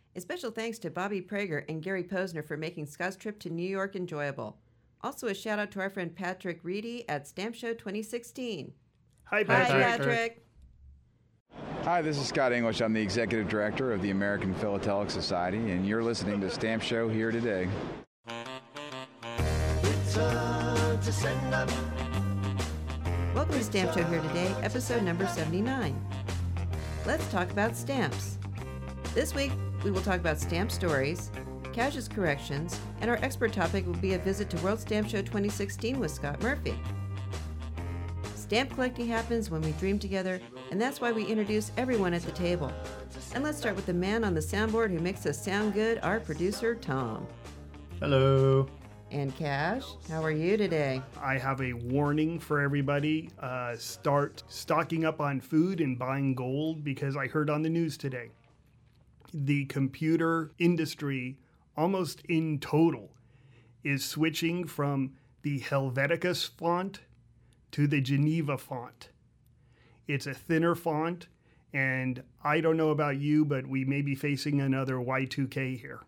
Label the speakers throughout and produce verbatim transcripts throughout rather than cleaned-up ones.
Speaker 1: A special thanks to Bobby Prager and Gary Posner for making Scott's trip to New York enjoyable. Also a shout out to our friend Patrick Reedy at Stamp Show twenty sixteen.
Speaker 2: Hi,
Speaker 1: Patrick.
Speaker 2: Patrick.
Speaker 1: Hi, Patrick.
Speaker 3: Hi, this is Scott English. I'm the Executive Director of the American Philatelic Society, and you're listening to Stamp Show Here Today.
Speaker 4: It's time to send up.
Speaker 1: Welcome to Stamp Show Here Today, episode number seventy-nine. Let's talk about stamps. This week, we will talk about stamp stories, Cash's corrections, and our expert topic will be a visit to World Stamp Show twenty sixteen with Scott Murphy. Stamp collecting happens when we dream together, and that's why we introduce everyone at the table. And let's start with the man on the soundboard who makes us sound good, our producer, Tom.
Speaker 2: Hello.
Speaker 1: And Cash, how are you today?
Speaker 2: I have a warning for everybody. Uh, start stocking up on food and buying gold because I heard on the news today the computer industry, almost in total, is switching from the Helveticus font to the Geneva font. It's a thinner font, and I don't know about you, but we may be facing another Y two K here.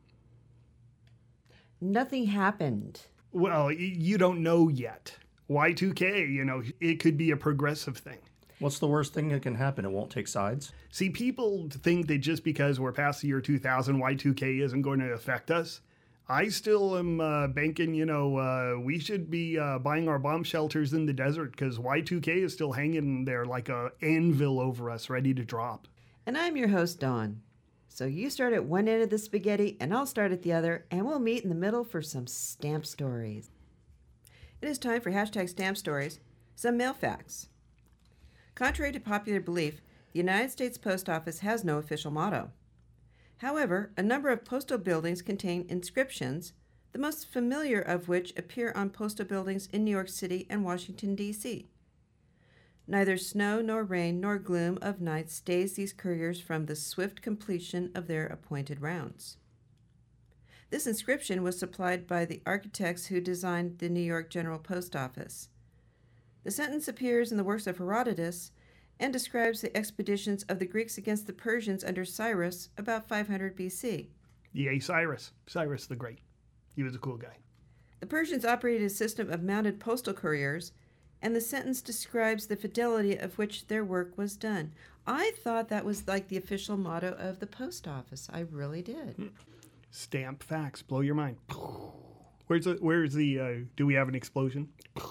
Speaker 1: Nothing happened.
Speaker 2: Well, you don't know yet. Y two K, you know, it could be a progressive thing.
Speaker 5: What's the worst thing that can happen? It won't take sides?
Speaker 2: See, people think that just because we're past the year two thousand, Y two K isn't going to affect us. I still am uh, banking, you know, uh, we should be uh, buying our bomb shelters in the desert because Y two K is still hanging there like a anvil over us, ready to drop.
Speaker 1: And I'm your host, Dawn. So you start at one end of the spaghetti, and I'll start at the other, and we'll meet in the middle for some stamp stories. It is time for hashtag stamp stories, some mail facts. Contrary to popular belief, the United States Post Office has no official motto. However, a number of postal buildings contain inscriptions, the most familiar of which appear on postal buildings in New York City and Washington, D C Neither snow nor rain nor gloom of night stays these couriers from the swift completion of their appointed rounds. This inscription was supplied by the architects who designed the New York General Post Office. The sentence appears in the works of Herodotus and describes the expeditions of the Greeks against the Persians under Cyrus about five hundred B C.
Speaker 2: Yay, Cyrus. Cyrus the Great. He was a cool guy.
Speaker 1: The Persians operated a system of mounted postal couriers, and the sentence describes the fidelity of which their work was done. I thought that was like the official motto of the post office. I really did.
Speaker 2: Stamp facts. Blow your mind. Where's the, where's the, uh, do we have an explosion?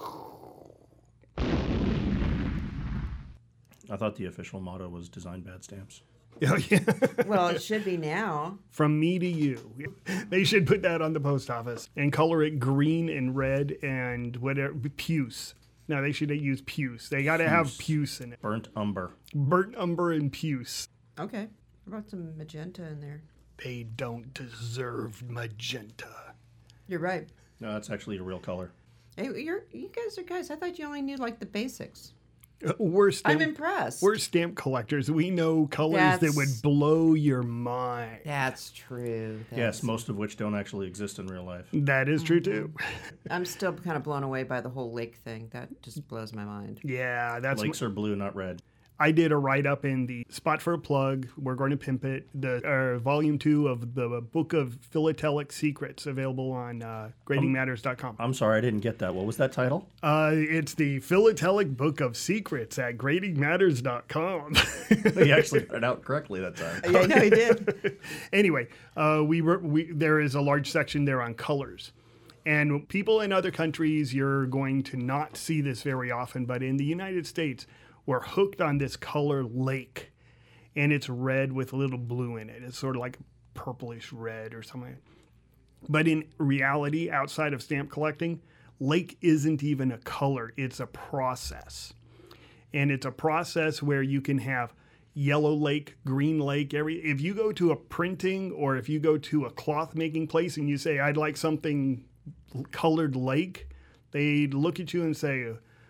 Speaker 5: I thought the official motto was design bad stamps.
Speaker 2: Oh, yeah.
Speaker 1: Well, it should be now.
Speaker 2: From me to you. They should put that on the post office and color it green and red and whatever, puce. No, they should use puce. They got to have puce in it.
Speaker 5: Burnt umber.
Speaker 2: Burnt umber and puce.
Speaker 1: Okay. What about some magenta in there?
Speaker 2: They don't deserve magenta.
Speaker 1: You're right.
Speaker 5: No, that's actually a real color.
Speaker 1: Hey, you're, you guys are guys. I thought you only knew like the basics.
Speaker 2: Uh, we're stamp,
Speaker 1: I'm impressed.
Speaker 2: We're stamp collectors. We know colors
Speaker 1: That's,
Speaker 2: that would blow your mind.
Speaker 1: That's true. That's,
Speaker 5: Yes, most of which don't actually exist in real life.
Speaker 2: That is true, too.
Speaker 1: I'm still kind of blown away by the whole lake thing. That just blows my mind.
Speaker 2: Yeah, that's...
Speaker 5: Lakes are blue, not red.
Speaker 2: I did a write-up in the Spot for a Plug. We're going to pimp it. The uh, volume two of the Book of Philatelic Secrets, available on uh, grading matters dot com.
Speaker 5: I'm sorry, I didn't get that. What was that title?
Speaker 2: Uh, it's the Philatelic Book of Secrets at grading matters dot com.
Speaker 5: He actually got it out correctly that time.
Speaker 1: Yeah, I know he did.
Speaker 2: Anyway, uh, we were we there is a large section there on colors. And people in other countries, you're going to not see this very often, but in the United States, we're hooked on this color lake, and it's red with a little blue in it. It's sort of like purplish red or something. But in reality, outside of stamp collecting, lake isn't even a color. It's a process. And it's a process where you can have yellow lake, green lake. Every if you go to a printing or if you go to a cloth making place and you say, I'd like something colored lake, they look at you and say,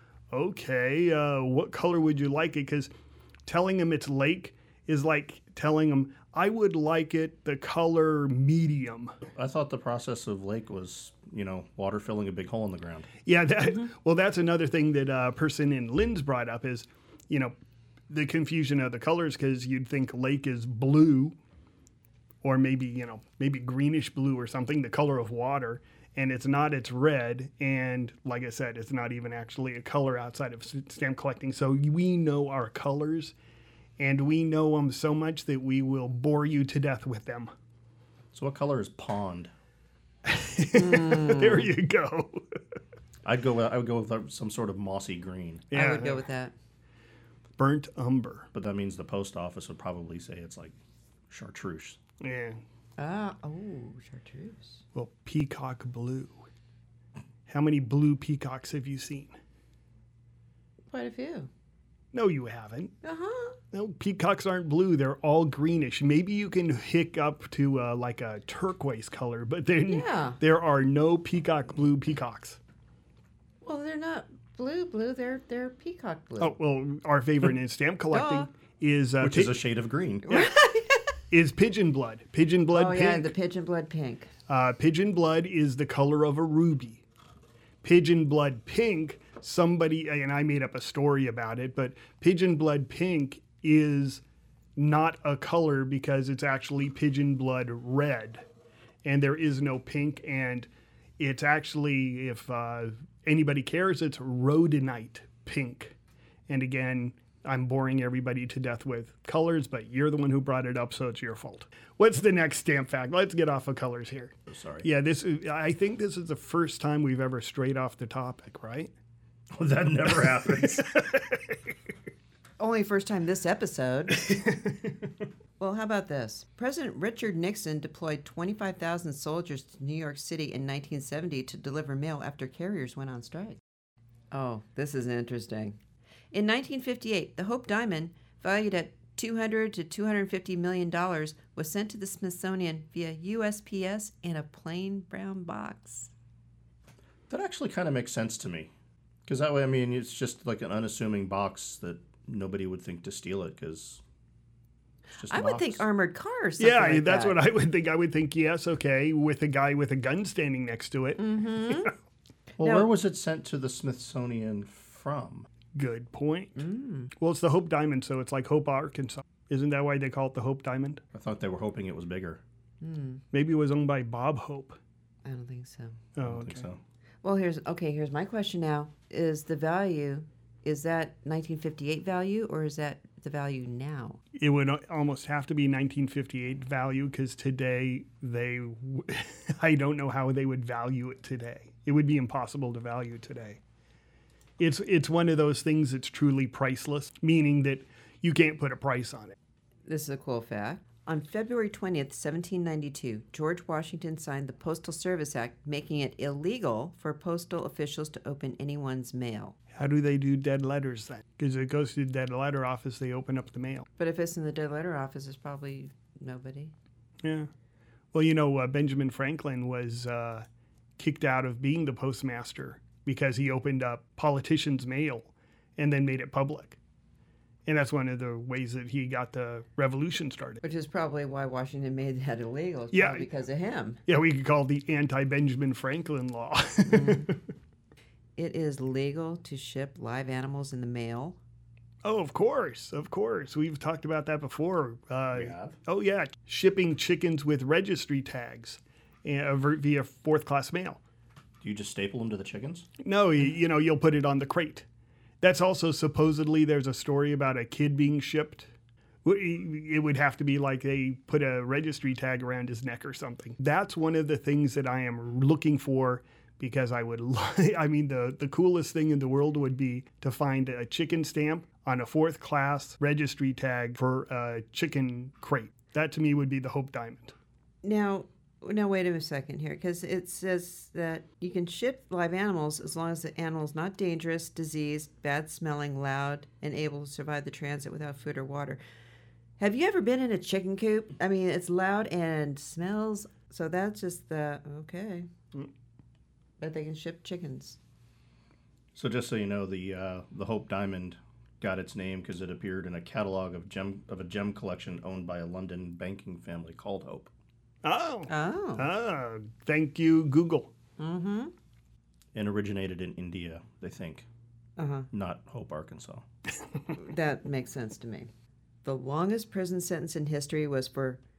Speaker 2: okay, uh, what color would you like it? Because telling them it's lake is like telling them, I would like it the color medium.
Speaker 5: I thought the process of lake was, you know, water filling a big hole in the ground.
Speaker 2: Yeah, that, mm-hmm. Well, that's another thing that a person in Lynn's brought up is, you know, the confusion of the colors, because you'd think lake is blue or maybe, you know, maybe greenish blue or something, the color of water. And it's not, it's red. And like I said, it's not even actually a color outside of stamp collecting. So we know our colors, and we know them so much that we will bore you to death with them.
Speaker 5: So what color is pond?
Speaker 1: Mm.
Speaker 2: There you go.
Speaker 5: I'd go. I would go with some sort of mossy green.
Speaker 1: I would go with that.
Speaker 2: Burnt umber.
Speaker 5: But that means the post office would probably say it's like chartreuse.
Speaker 2: Yeah.
Speaker 1: Ah, oh, chartreuse.
Speaker 2: Well, peacock blue. How many blue peacocks have you seen?
Speaker 1: Quite a few.
Speaker 2: No, you haven't.
Speaker 1: Uh-huh.
Speaker 2: No, peacocks aren't blue. They're all greenish. Maybe you can hick up to uh, like a turquoise color, but then
Speaker 1: Yeah.
Speaker 2: there are no peacock blue peacocks.
Speaker 1: Well, they're not blue blue. They're they're peacock blue.
Speaker 2: Oh, well, our favorite in stamp collecting
Speaker 1: Duh.
Speaker 2: is uh,
Speaker 5: Which
Speaker 2: pi-
Speaker 5: is a shade of green.
Speaker 2: is pigeon blood. Pigeon blood
Speaker 1: Oh,
Speaker 2: pink.
Speaker 1: yeah, the pigeon blood pink.
Speaker 2: Uh, pigeon blood is the color of a ruby. Pigeon blood pink, somebody, and I made up a story about it, but pigeon blood pink is not a color because it's actually pigeon blood red. And there is no pink, and it's actually, if uh, anybody cares, it's rhodonite pink. And again, I'm boring everybody to death with colors, but you're the one who brought it up, so it's your fault. What's the next stamp fact? Let's get off of colors here.
Speaker 5: Sorry.
Speaker 2: Yeah, this is, I think this is the first time we've ever strayed off the topic, right?
Speaker 5: That never happens.
Speaker 1: Only first time this episode. Well, how about this? President Richard Nixon deployed twenty-five thousand soldiers to New York City in nineteen seventy to deliver mail after carriers went on strike. Oh, this is interesting. In nineteen fifty-eight, the Hope Diamond, valued at two hundred to two hundred fifty million dollars, was sent to the Smithsonian via U S P S in a plain brown box.
Speaker 5: That actually kind of makes sense to me. Because that way, I mean, it's just like an unassuming box that nobody would think to steal it because it's just a
Speaker 1: I would
Speaker 5: box.
Speaker 1: think armored cars. something
Speaker 2: Yeah,
Speaker 1: like
Speaker 2: that's
Speaker 1: that.
Speaker 2: what I would think. I would think, yes, okay, with a guy with a gun standing next to it.
Speaker 1: Mm-hmm.
Speaker 5: Well,
Speaker 1: Now-
Speaker 5: where was it sent to the Smithsonian from?
Speaker 2: Good point.
Speaker 1: Mm.
Speaker 2: Well, it's the Hope Diamond, so it's like Hope, Arkansas. Isn't that why they call it the Hope Diamond?
Speaker 5: I thought they were hoping it was bigger.
Speaker 1: Mm,
Speaker 2: Maybe it was owned by Bob Hope.
Speaker 1: I don't think so.
Speaker 2: Oh,
Speaker 5: I don't
Speaker 2: okay.
Speaker 5: think so.
Speaker 1: Well, here's okay. Here's my question now: Is the value is that nineteen fifty-eight value, or is that the value now?
Speaker 2: It would al- almost have to be nineteen fifty-eight value because today they, w- I don't know how they would value it today. It would be impossible to value today. It's it's one of those things that's truly priceless, meaning that you can't put a price on it.
Speaker 1: This is a cool fact. On February twentieth, seventeen ninety-two, George Washington signed the Postal Service Act, making it illegal for postal officials to open anyone's mail.
Speaker 2: How do they do dead letters then? Because it goes to the dead letter office, they open up the mail.
Speaker 1: But if it's in the dead letter office, it's probably nobody.
Speaker 2: Yeah. Well, you know, uh, Benjamin Franklin was uh, kicked out of being the postmaster because he opened up politicians' mail and then made it public. And that's one of the ways that he got the revolution started.
Speaker 1: Which is probably why Washington made that illegal. It's
Speaker 2: Yeah.
Speaker 1: probably because of him.
Speaker 2: Yeah, we could call it the anti-Benjamin Franklin law.
Speaker 1: It is legal to ship live animals in the mail.
Speaker 2: Oh, of course, of course. We've talked about that before. Uh,
Speaker 5: We have?
Speaker 2: Oh, yeah, shipping chickens with registry tags uh, via fourth-class mail.
Speaker 5: Do you just staple them to the chickens?
Speaker 2: No, you, you know, you'll put it on the crate. That's also supposedly there's a story about a kid being shipped. It would have to be like they put a registry tag around his neck or something. That's one of the things that I am looking for because I would, li- I mean, the, the coolest thing in the world would be to find a chicken stamp on a fourth class registry tag for a chicken crate. That to me would be the Hope Diamond.
Speaker 1: Now, now wait a second here, because it says that you can ship live animals as long as the animal's not dangerous, diseased, bad smelling, loud, and able to survive the transit without food or water. Have you ever been in a chicken coop? I mean, it's loud and smells, so that's just the, okay.
Speaker 2: Mm.
Speaker 1: But they can ship chickens.
Speaker 5: So just so you know, the uh, the Hope Diamond got its name because it appeared in a catalog of gem of a gem collection owned by a London banking family called Hope.
Speaker 2: Oh.
Speaker 1: Oh.
Speaker 2: Ah, thank you, Google.
Speaker 1: Mm-hmm.
Speaker 5: And originated in India, they think,
Speaker 1: Uh-huh.
Speaker 5: not Hope, Arkansas.
Speaker 1: That makes sense to me. The longest prison sentence in history was for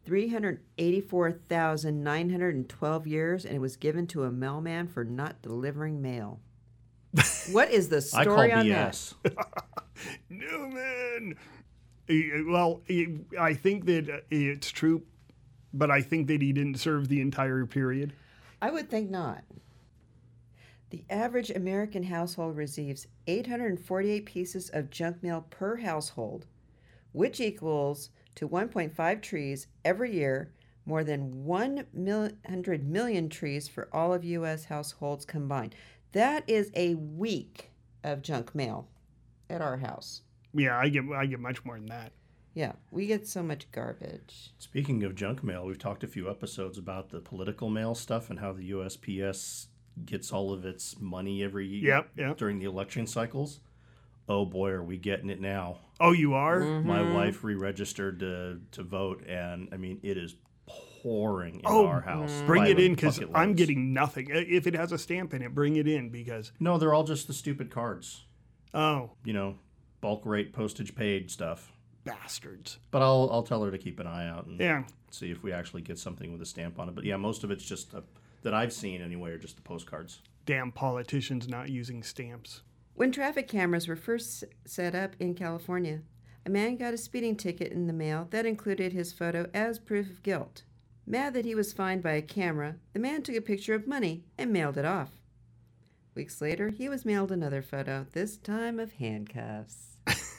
Speaker 1: three hundred eighty-four thousand nine hundred twelve years, and it was given to a mailman for not delivering mail. What is the
Speaker 5: I call
Speaker 1: story on
Speaker 5: B
Speaker 1: that?
Speaker 5: S.
Speaker 2: Newman. Eh, Well, eh, I think that uh, it's true, but I think that he didn't serve the entire period.
Speaker 1: I would think not. The average American household receives eight hundred forty-eight pieces of junk mail per household, which equals to one point five trees every year, more than one hundred million trees for all of U S households combined. That is a week of junk mail at our house.
Speaker 2: Yeah, I get I get much more than that.
Speaker 1: Yeah, we get so much garbage.
Speaker 5: Speaking of junk mail, we've talked a few episodes about the political mail stuff and how the U S P S gets all of its money every year
Speaker 2: Yep, yep.
Speaker 5: during the election cycles. Oh boy, are we getting it now.
Speaker 2: Oh, you are?
Speaker 5: My wife re-registered to, to vote, and I mean, it is pouring in
Speaker 2: Oh,
Speaker 5: our house.
Speaker 2: Bring
Speaker 5: by
Speaker 2: it
Speaker 5: the
Speaker 2: in because
Speaker 5: bucket
Speaker 2: I'm
Speaker 5: loads.
Speaker 2: getting nothing. Uh, If it has a stamp in it, bring it in because,
Speaker 5: No, they're all just the stupid cards.
Speaker 2: oh,
Speaker 5: You know, bulk rate, postage paid stuff.
Speaker 2: bastards.
Speaker 5: But I'll I'll tell her to keep an eye out and
Speaker 2: Yeah.
Speaker 5: see if we actually get something with a stamp on it. But yeah, most of it's just a, that I've seen anyway are just the postcards.
Speaker 2: Damn politicians not using stamps.
Speaker 1: When traffic cameras were first s- set up in California, a man got a speeding ticket in the mail that included his photo as proof of guilt. Mad that he was fined by a camera, the man took a picture of money and mailed it off. Weeks later, he was mailed another photo, this time of handcuffs.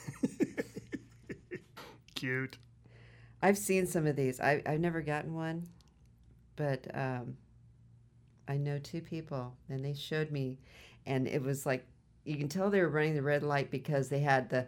Speaker 2: Cute.
Speaker 1: I've seen some of these. I, I've never gotten one, but um, I know two people, and they showed me, and it was like, you can tell they were running the red light because they had the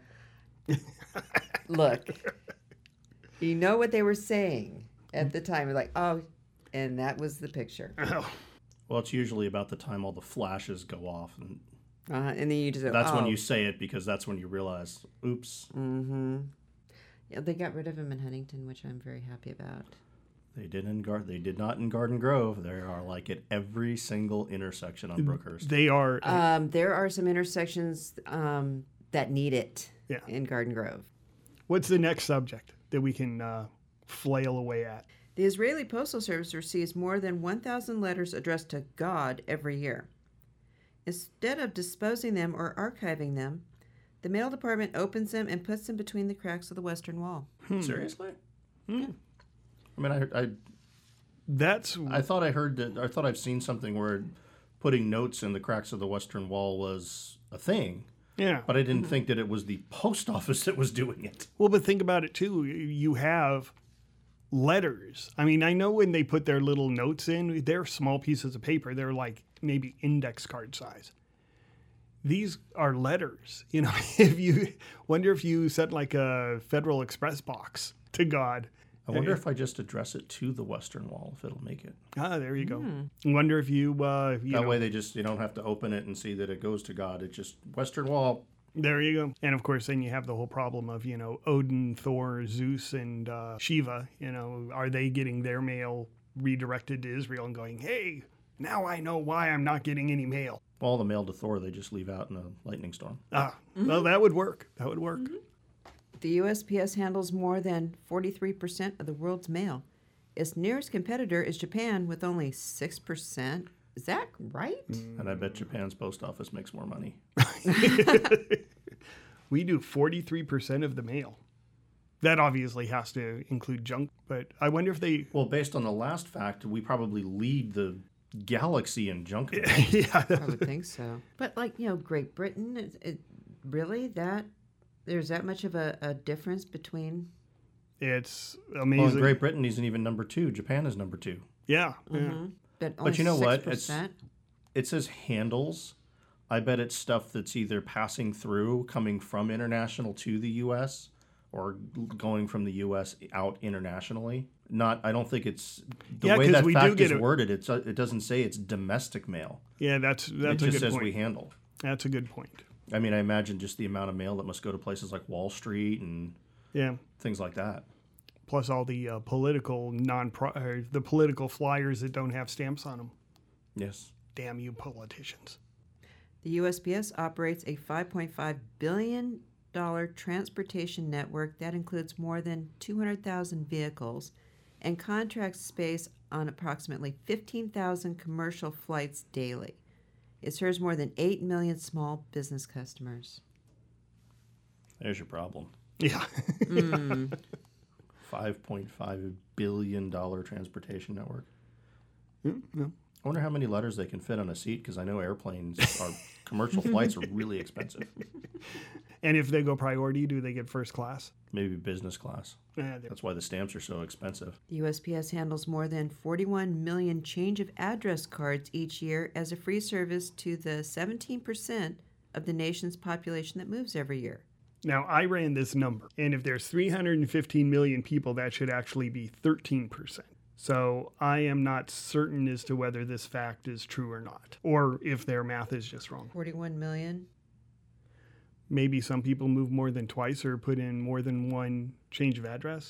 Speaker 1: look. You know what they were saying at the time. You're like, oh, and that was the picture.
Speaker 2: Oh,
Speaker 5: Well, it's usually about the time all the flashes go off, and
Speaker 1: Uh, and then you just go,
Speaker 5: that's when
Speaker 1: oh.
Speaker 5: you say it because that's when you realize, oops,
Speaker 1: Mm-hmm. Yeah, they got rid of him in Huntington, which I'm very happy about.
Speaker 5: they did in Gar- They did not in Garden Grove. They are like at every single intersection on Brookhurst.
Speaker 2: they are.
Speaker 1: Um, there are some intersections um, that need it
Speaker 2: Yeah.
Speaker 1: in Garden Grove.
Speaker 2: What's the next subject that we can uh, flail away at?
Speaker 1: The Israeli Postal Service receives more than one thousand letters addressed to God every year. Instead of disposing them or archiving them, the mail department opens them and puts them between the cracks of the Western Wall.
Speaker 5: Seriously? I mean, I, I
Speaker 2: That's
Speaker 5: I thought I heard that. I thought I've seen something where putting notes in the cracks of the Western Wall was a thing,
Speaker 2: yeah.
Speaker 5: but I didn't think that it was the post office that was doing it.
Speaker 2: Well, but think about it too. You have letters. I mean, I know when they put their little notes in, they're small pieces of paper. They're like maybe index card size. These are letters. You know, if you wonder if you sent like a Federal Express box to God.
Speaker 5: I wonder if I just address it to the Western Wall, if it'll make it.
Speaker 2: Ah, there you go. Wonder if you, uh, you
Speaker 5: That
Speaker 2: know,
Speaker 5: way they just, you don't have to open it and see that it goes to God. It just, Western Wall.
Speaker 2: there you go. And of course, then you have the whole problem of, you know, Odin, Thor, Zeus, and uh, Shiva. You know, are they getting their mail redirected to Israel and going, hey, now I know why I'm not getting any mail?
Speaker 5: All the mail to Thor, they just leave out in a lightning storm.
Speaker 2: Ah, well, that would work. That would work.
Speaker 1: The U S P S handles more than forty-three percent of the world's mail. Its nearest competitor is Japan with only six percent. Is that right?
Speaker 5: And I bet Japan's post office makes more money.
Speaker 2: We do forty-three percent of the mail. That obviously has to include junk, but I wonder if they.
Speaker 5: Well, based on the last fact, we probably lead the galaxy in junk mail.
Speaker 2: Yeah,
Speaker 1: I would think so. But like, you know, Great Britain, it, it, really that there's that much of a, a difference between.
Speaker 2: it's
Speaker 5: Well,
Speaker 2: amazing.
Speaker 5: in Great Britain isn't even number two. Japan is number two.
Speaker 2: Yeah, yeah.
Speaker 1: Mm-hmm. But, only
Speaker 5: you know what?
Speaker 1: six percent.
Speaker 5: It says handles. I bet it's stuff that's either passing through, coming from international to the U S, or going from the U S out internationally. Not, I don't think it's the
Speaker 2: Yeah,
Speaker 5: way
Speaker 2: 'cause
Speaker 5: that
Speaker 2: we do
Speaker 5: fact
Speaker 2: get
Speaker 5: is
Speaker 2: a-
Speaker 5: word. It's it doesn't say it's domestic mail.
Speaker 2: Yeah, that's
Speaker 5: It
Speaker 2: that's a
Speaker 5: just
Speaker 2: good
Speaker 5: says
Speaker 2: point.
Speaker 5: we handle.
Speaker 2: That's a good point.
Speaker 5: I mean, I imagine just the amount of mail that must go to places like Wall Street and
Speaker 2: Yeah.
Speaker 5: things like that.
Speaker 2: Plus all the uh, political non uh, the political flyers that don't have stamps on them.
Speaker 5: Yes.
Speaker 2: Damn you politicians.
Speaker 1: The U S P S operates a five point five billion dollars transportation network that includes more than two hundred thousand vehicles and contracts space on approximately fifteen thousand commercial flights daily. It serves more than eight million small business customers.
Speaker 5: There's your problem.
Speaker 2: Yeah.
Speaker 1: Mm.
Speaker 5: five point five billion dollars transportation network.
Speaker 2: Mm, yeah.
Speaker 5: I wonder how many letters they can fit on a seat, because I know airplanes are commercial flights are really expensive.
Speaker 2: And if they go priority, do they get first class?
Speaker 5: Maybe business class.
Speaker 2: Yeah, they-
Speaker 5: That's why the stamps are so expensive.
Speaker 1: The U S P S handles more than forty-one million change of address cards each year as a free service to the seventeen percent of the nation's population that moves every year.
Speaker 2: Now, I ran this number, and if there's three hundred fifteen million people, that should actually be thirteen percent. So I am not certain as to whether this fact is true or not, or if their math is just wrong.
Speaker 1: forty-one million?
Speaker 2: Maybe some people move more than twice or put in more than one change of address.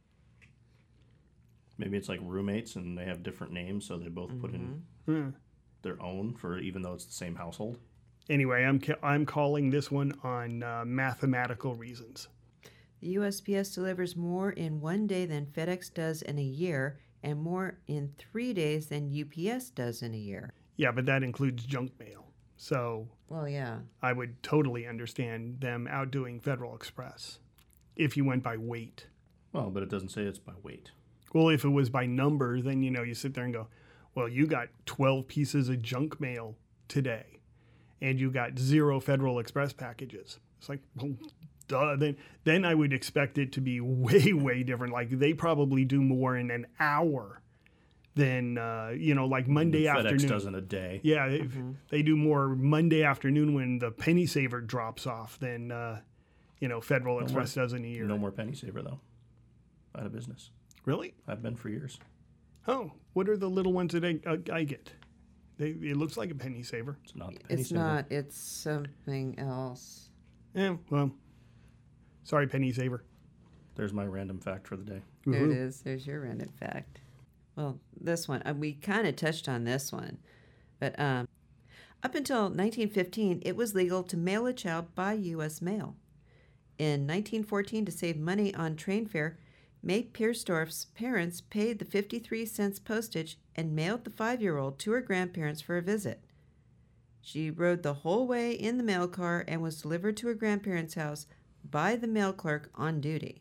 Speaker 5: Maybe it's like roommates and they have different names, so they both mm-hmm. put in
Speaker 2: Hmm.
Speaker 5: their own for even though it's the same household.
Speaker 2: Anyway, I'm ca- I'm calling this one on uh, mathematical reasons.
Speaker 1: The U S P S delivers more in one day than FedEx does in a year, and more in three days than U P S does in a year.
Speaker 2: Yeah, but that includes junk mail. So
Speaker 1: Well, yeah.
Speaker 2: I would totally understand them outdoing Federal Express if you went by weight.
Speaker 5: Well, but it doesn't say it's by weight.
Speaker 2: Well, if it was by number, then, you know, you sit there and go, well, you got twelve pieces of junk mail today, and you got zero Federal Express packages. It's like, well, duh. Then, then I would expect it to be way, way different. Like, they probably do more in an hour than, uh, you know, like Monday
Speaker 5: FedEx
Speaker 2: afternoon.
Speaker 5: does in a day.
Speaker 2: Yeah, mm-hmm. they do more Monday afternoon when the penny saver drops off than, uh, you know, Federal
Speaker 5: No
Speaker 2: Express
Speaker 5: more,
Speaker 2: does in a year.
Speaker 5: No more penny saver, though. Out of business.
Speaker 2: Really?
Speaker 5: I've been for years.
Speaker 2: Oh, what are the little ones that I, uh, I get? They, it looks like a penny saver.
Speaker 5: It's not the penny
Speaker 1: It's
Speaker 5: saver.
Speaker 1: not. It's something else.
Speaker 2: Yeah, well, sorry, penny saver.
Speaker 5: There's my random fact for the day.
Speaker 1: There
Speaker 2: Woohoo.
Speaker 1: it is. There's your random fact. Well, this one, uh, we kind of touched on this one. But um, up until nineteen fifteen, it was legal to mail a child by U S mail. In nineteen fourteen, to save money on train fare, May Piersdorf's parents paid the fifty-three cents postage and mailed the five-year-old to her grandparents for a visit. She rode the whole way in the mail car and was delivered to her grandparents' house by the mail clerk on duty.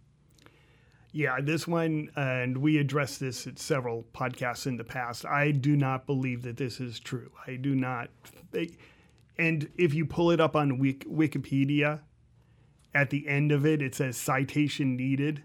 Speaker 2: Yeah, this one, and we addressed this at several podcasts in the past. I do not believe that this is true. I do not. They, and if you pull it up on Wik, Wikipedia, at the end of it, it says citation needed.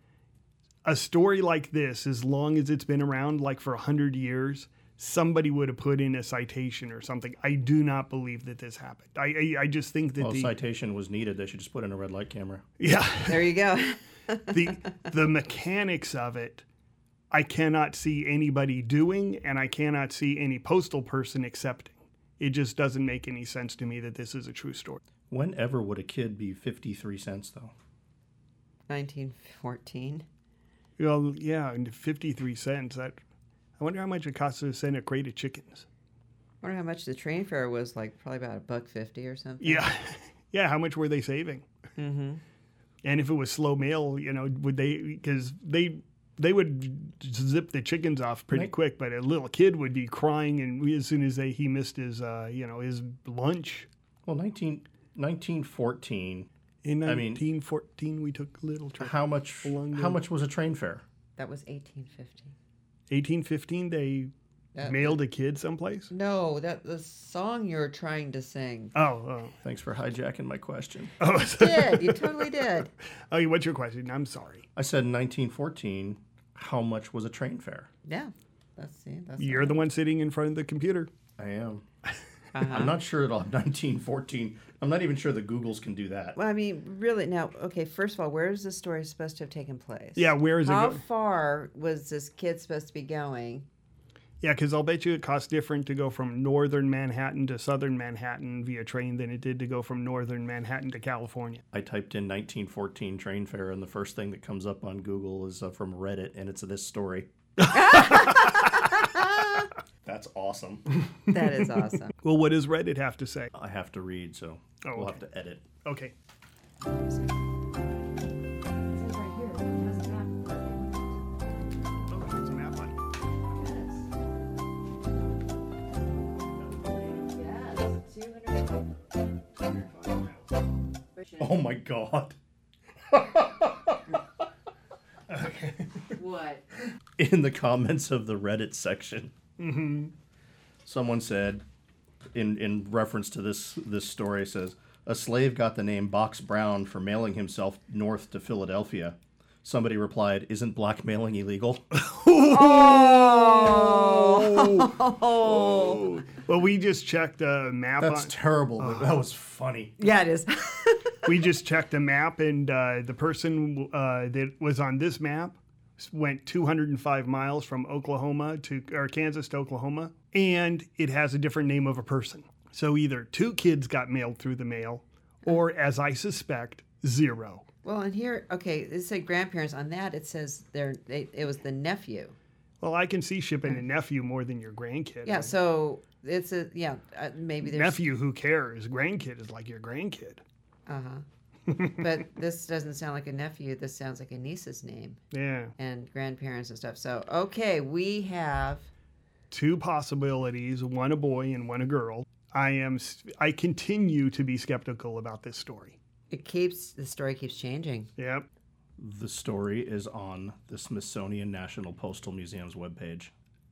Speaker 2: A story like this, as long as it's been around, like for one hundred years, somebody would have put in a citation or something. I do not believe that this happened. I I, I just think that
Speaker 5: Well,
Speaker 2: the
Speaker 5: citation was needed. They should just put in a red light camera.
Speaker 2: yeah
Speaker 1: There you go.
Speaker 2: the the mechanics of it, I cannot see anybody doing, and I cannot see any postal person accepting. It just doesn't make any sense to me that this is a true story.
Speaker 5: Whenever would a kid be fifty-three cents, though?
Speaker 1: nineteen fourteen.
Speaker 2: Well, yeah, and fifty-three cents. That I wonder how much it costs to send a crate of chickens.
Speaker 1: I wonder how much the train fare was, like probably about a buck fifty or something.
Speaker 2: Yeah, yeah. How much were they saving?
Speaker 1: Mm-hmm.
Speaker 2: And if it was slow mail, you know, would they? Because they they would zip the chickens off pretty
Speaker 5: Right.
Speaker 2: quick, but a little kid would be crying, and as soon as they he missed his, uh, you know, his lunch.
Speaker 5: Well, nineteen, nineteen fourteen.
Speaker 2: In
Speaker 5: I mean-
Speaker 2: nineteen fourteen, we took a little trip.
Speaker 5: How much?
Speaker 2: Along
Speaker 5: How
Speaker 2: the-
Speaker 5: much was a train fare?
Speaker 1: That was eighteen fifty.
Speaker 2: eighteen fifteen, they
Speaker 1: That-
Speaker 2: mailed a kid someplace.
Speaker 1: No, that the song you're trying to sing.
Speaker 2: Oh, oh,
Speaker 5: Thanks for hijacking my question.
Speaker 2: oh.
Speaker 1: Did you totally did?
Speaker 2: Oh, what's your question? I'm sorry.
Speaker 5: I said in nineteen fourteen. How much was a train fare?
Speaker 1: Yeah, that's see. That's
Speaker 2: You're the one sitting in front of the computer.
Speaker 5: I am.
Speaker 1: Uh-huh.
Speaker 5: I'm not sure at all. nineteen fourteen. I'm not even sure the Googles can do that.
Speaker 1: Well, I mean, really. Now, okay. First of all, where is this story supposed to have taken place?
Speaker 2: Yeah, where is it
Speaker 1: How
Speaker 2: go-
Speaker 1: far was this kid supposed to be going?
Speaker 2: Yeah, because I'll bet you it costs different to go from northern Manhattan to southern Manhattan via train than it did to go from northern Manhattan to California.
Speaker 5: I typed in nineteen fourteen train fare, and the first thing that comes up on Google is uh, from Reddit, and it's this story. That's awesome.
Speaker 1: That is awesome.
Speaker 2: Well, what does Reddit have to say?
Speaker 5: I have to read, so
Speaker 2: Oh,
Speaker 5: we'll
Speaker 2: okay.
Speaker 5: have to edit.
Speaker 2: Okay.
Speaker 5: Oh my God.
Speaker 1: What?
Speaker 5: In the comments of the Reddit section, mm-hmm. someone said, in, in reference to this, this story, says, a slave got the name Box Brown for mailing himself north to Philadelphia. Somebody replied, isn't blackmailing illegal?
Speaker 2: Oh! Oh. Well, we just checked a map.
Speaker 5: That's
Speaker 2: on,
Speaker 5: terrible, but that was funny.
Speaker 1: Yeah, it is.
Speaker 2: We just checked a map, and uh, the person uh, that was on this map went two hundred five miles from Oklahoma to or Kansas to Oklahoma, and it has a different name of a person. So either two kids got mailed through the mail, or, as I suspect, zero.
Speaker 1: Well, and here, okay, it said grandparents. On that, it says they're, they, it was the nephew.
Speaker 2: Well, I can see shipping a nephew more than your grandkid.
Speaker 1: Yeah, so it's a, yeah, uh, maybe there's...
Speaker 2: Nephew, who cares? Grandkid is like your grandkid.
Speaker 1: Uh-huh. But this doesn't sound like a nephew. This sounds like a niece's name.
Speaker 2: Yeah.
Speaker 1: And grandparents and stuff. So, okay, we have...
Speaker 2: Two possibilities, one a boy and one a girl. I am, I continue to be skeptical about this story.
Speaker 1: It keeps, the story keeps changing.
Speaker 2: Yep.
Speaker 5: The story is on the Smithsonian National Postal Museum's webpage.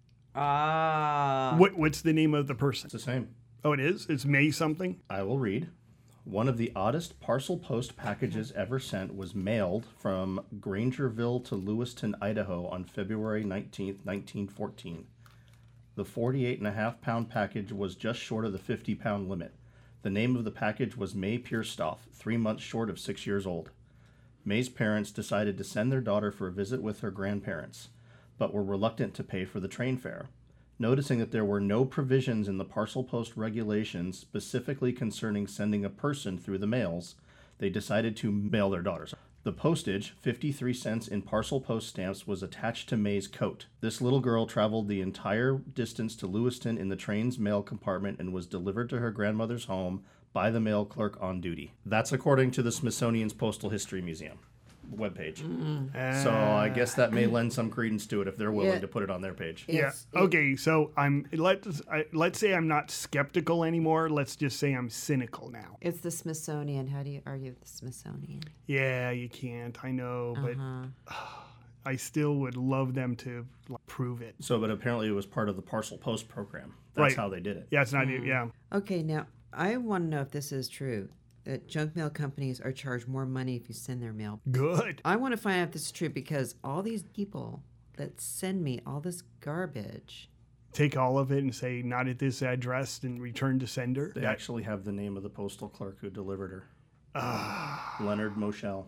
Speaker 1: Ah.
Speaker 2: What, what's the name of the person?
Speaker 5: It's the same.
Speaker 2: Oh, it is? It's May something?
Speaker 5: I will read. One of the oddest parcel post packages ever sent was mailed from Grangerville to Lewiston, Idaho on February nineteenth, nineteen fourteen. The forty-eight and a half pound package was just short of the fifty pound limit. The name of the package was May Pierstoff, three months short of six years old. May's parents decided to send their daughter for a visit with her grandparents, but were reluctant to pay for the train fare. Noticing that there were no provisions in the parcel post regulations specifically concerning sending a person through the mails, they decided to mail their daughters. The postage, fifty-three cents in parcel post stamps, was attached to May's coat. This little girl traveled the entire distance to Lewiston in the train's mail compartment and was delivered to her grandmother's home by the mail clerk on duty. That's according to the Smithsonian's Postal History Museum webpage. Mm. So I guess that may lend some credence to it if they're willing
Speaker 1: Yeah.
Speaker 5: to put it on their page.
Speaker 2: Yeah.
Speaker 1: It's-
Speaker 2: Okay, so I'm let's I, let's say I'm not skeptical anymore. Let's just say I'm cynical now.
Speaker 1: It's the Smithsonian. How do you argue with the Smithsonian?
Speaker 2: Yeah, you can't. I know, but
Speaker 1: Uh-huh.
Speaker 2: I still would love them to like, prove it.
Speaker 5: So, but apparently it was part of the parcel post program. That's
Speaker 2: Right.
Speaker 5: how they did it.
Speaker 2: Yeah, it's not. Yeah.
Speaker 1: Okay, now, I want to know if this is true, that junk mail companies are charged more money if you send their mail.
Speaker 2: Good.
Speaker 1: I want to find out if this is true because all these people that send me all this garbage.
Speaker 2: Take all of it and say not at this address and return to sender.
Speaker 5: They actually have the name of the postal clerk who delivered her. Leonard Moschel.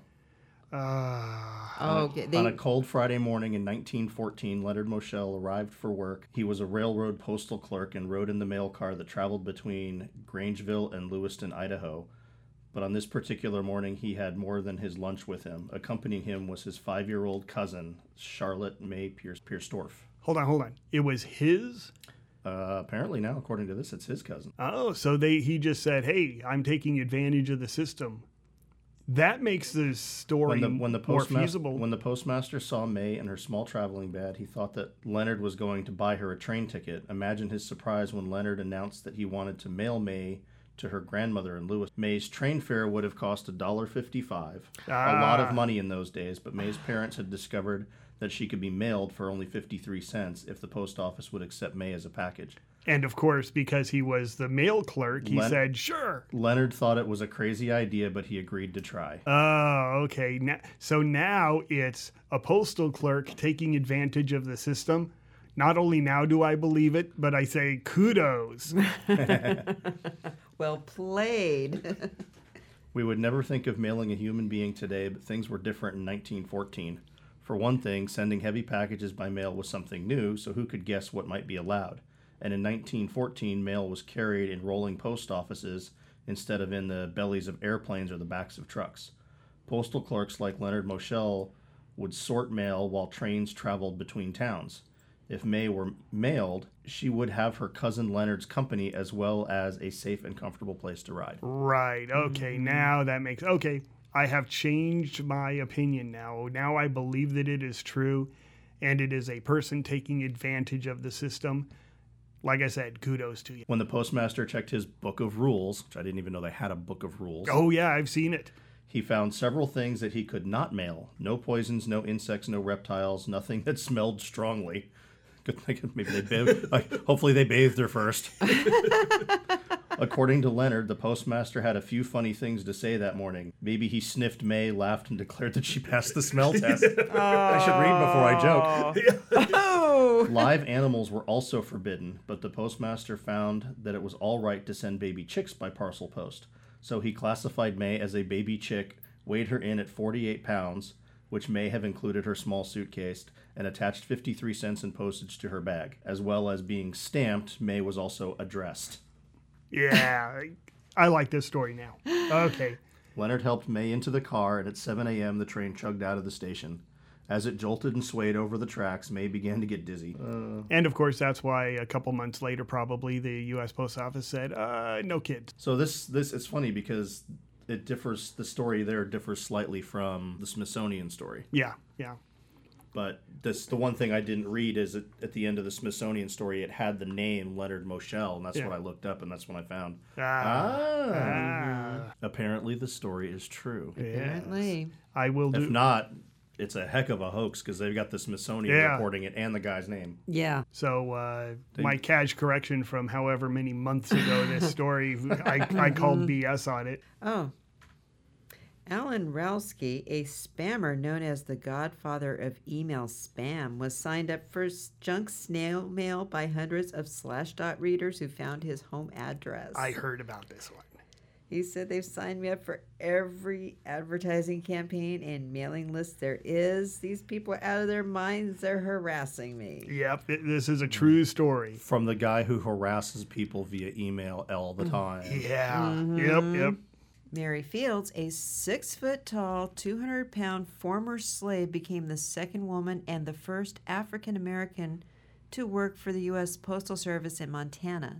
Speaker 2: Uh,
Speaker 1: Oh, okay. They,
Speaker 5: On a cold Friday morning in nineteen fourteen, Leonard Moschel arrived for work. He was a railroad postal clerk and rode in the mail car that traveled between Grangeville and Lewiston, Idaho. But on this particular morning, he had more than his lunch with him. Accompanying him was his five-year-old cousin, Charlotte May Pierce Pierstorff.
Speaker 2: hold on, hold on. It was his.
Speaker 5: Uh, apparently now, according to this, it's his cousin.
Speaker 2: Oh, so they he just said, "Hey, I'm taking advantage of the system." That makes the story
Speaker 5: When the, when the
Speaker 2: more
Speaker 5: postmaster
Speaker 2: feasible.
Speaker 5: when the postmaster saw May in her small traveling bag, he thought that Leonard was going to buy her a train ticket. Imagine his surprise when Leonard announced that he wanted to mail May to her grandmother in Lewis. May's train fare would have cost one dollar fifty-five, a lot of
Speaker 2: Ah.
Speaker 5: money in those days. But May's parents had discovered that she could be mailed for only fifty-three cents if the post office would accept May as a package.
Speaker 2: And of course, because he was the mail clerk, he
Speaker 5: Len-
Speaker 2: said, "Sure."
Speaker 5: Leonard thought it was a crazy idea, but he agreed to try.
Speaker 2: Oh, okay. Now, so now it's a postal clerk taking advantage of the system. Not only now do I believe it, but I say kudos.
Speaker 1: well played.
Speaker 5: We would never think of mailing a human being today, but things were different in nineteen fourteen. For one thing, sending heavy packages by mail was something new, so who could guess what might be allowed? And in nineteen fourteen, mail was carried in rolling post offices instead of in the bellies of airplanes or the backs of trucks. Postal clerks like Leonard Moschel would sort mail while trains traveled between towns. If May were mailed, she would have her cousin Leonard's company as well as a safe and comfortable place to ride.
Speaker 2: Right. Okay. Now that makes okay. I have changed my opinion now. Now I believe that it is true, and it is a person taking advantage of the system. Like I said, kudos to you.
Speaker 5: When the postmaster checked his book of rules, which I didn't even know they had a book of rules,
Speaker 2: Oh yeah, I've seen it.
Speaker 5: He found several things that he could not mail. No poisons, no insects, no reptiles, nothing that smelled strongly. Good thing maybe they bathed. Hopefully they bathed her first. According to Leonard, the postmaster had a few funny things to say that morning. Maybe he sniffed May, laughed, and declared that she passed the smell test. Oh. I should read before I joke.
Speaker 1: Oh.
Speaker 5: Live animals were also forbidden, but the postmaster found that it was all right to send baby chicks by parcel post. So he classified May as a baby chick, weighed her in at forty-eight pounds, which may have included her small suitcase, and attached fifty-three cents in postage to her bag. As well as being stamped, May was also addressed.
Speaker 2: Yeah, I like this story now. Okay.
Speaker 5: Leonard helped May into the car, and at seven a.m. the train chugged out of the station. As it jolted and swayed over the tracks, May began to get dizzy. Uh,
Speaker 2: and, of course, that's why a couple months later, probably, the U S Post Office said, uh, no kids.
Speaker 5: So this, this it's funny because it differs, the story there differs slightly from the Smithsonian story.
Speaker 2: Yeah, yeah.
Speaker 5: But this, the one thing I didn't read is that at the end of the Smithsonian story, it had the name Leonard Moschel, and that's
Speaker 2: Yeah.
Speaker 5: what I looked up, and that's when I found.
Speaker 2: Ah.
Speaker 5: Ah.
Speaker 2: Ah.
Speaker 5: Apparently the story is true.
Speaker 1: Apparently.
Speaker 2: I will do.
Speaker 5: If not, it's a heck of a hoax because they've got the Smithsonian
Speaker 2: Yeah.
Speaker 5: reporting it and the guy's name.
Speaker 1: Yeah.
Speaker 2: So uh, my cash correction from however many months ago, this story, I, I called B S on it.
Speaker 1: Oh. Alan Rowski, a spammer known as the godfather of email spam, was signed up for junk snail mail by hundreds of Slashdot readers who found his home address.
Speaker 2: I heard about this one.
Speaker 1: He said they've signed me up for every advertising campaign and mailing list there is. These people are out of their minds. They're harassing me.
Speaker 2: Yep, th- this is a true story.
Speaker 5: From the guy who harasses people via email all the time.
Speaker 2: Yeah,
Speaker 1: Mm-hmm.
Speaker 2: yep, yep.
Speaker 1: Mary Fields, a six-foot-tall, two hundred pound former slave, became the second woman and the first African-American to work for the U S Postal Service in Montana.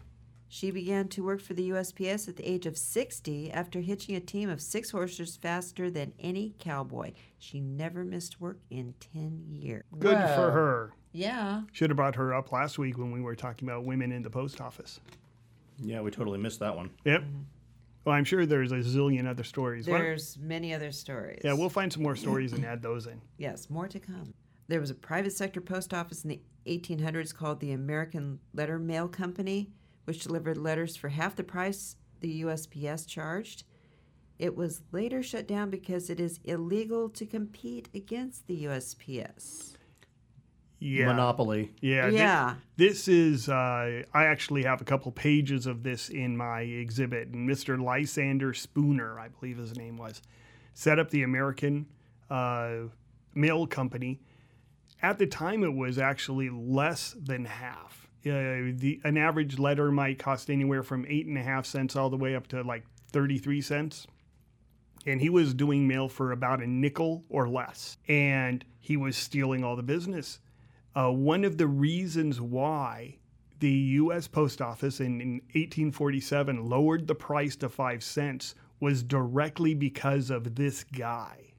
Speaker 1: She began to work for the U S P S at the age of sixty after hitching a team of six horses faster than any cowboy. She never missed work in ten years.
Speaker 2: Good
Speaker 1: Whoa.
Speaker 2: for her.
Speaker 1: Yeah.
Speaker 2: Should have brought her up last week when we were talking about women in the post office.
Speaker 5: Yeah, we totally missed that one.
Speaker 2: Yep. Well, I'm sure there's a zillion other stories. Why don't-
Speaker 1: There's many other stories.
Speaker 2: Yeah, we'll find some more stories and add those in.
Speaker 1: Yes, more to come. There was a private sector post office in the eighteen hundreds called the American Letter Mail Company, which delivered letters for half the price the U S P S charged. It was later shut down because it is illegal to compete against the U S P S.
Speaker 2: Yeah.
Speaker 5: Monopoly.
Speaker 2: Yeah. thi-
Speaker 1: Yeah.
Speaker 2: This is, uh, I actually have a couple pages of this in my exhibit. And Mister Lysander Spooner, I believe his name was, set up the American uh, Mail Company. At the time, it was actually less than half. Uh, the An average letter might cost anywhere from eight and a half cents all the way up to like thirty-three cents. And he was doing mail for about a nickel or less. And he was stealing all the business. Uh, one of the reasons why the U S Post Office in, in eighteen forty-seven lowered the price to five cents was directly because of this guy.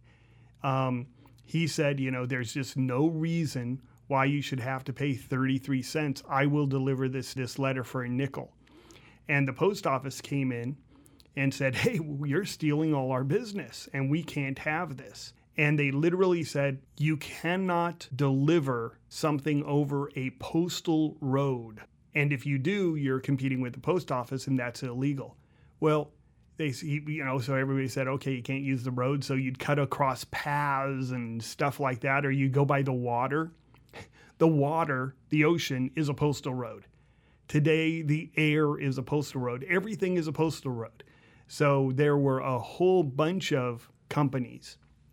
Speaker 2: Um, he said, you know, there's just no reason why you should have to pay thirty-three cents. I will deliver this, this letter for a nickel. And the post office came in and said, hey, you're stealing all our business and we can't have this. And they literally said, you cannot deliver something over a postal road. And if you do, you're competing with the post office and that's illegal. Well, they, you know, so everybody said, okay, you can't use the road. So you'd cut across paths and stuff like that, or you go by the water. The water, the ocean, is a postal road. Today, the air is a postal road. Everything is a postal road. So there were a whole bunch of companies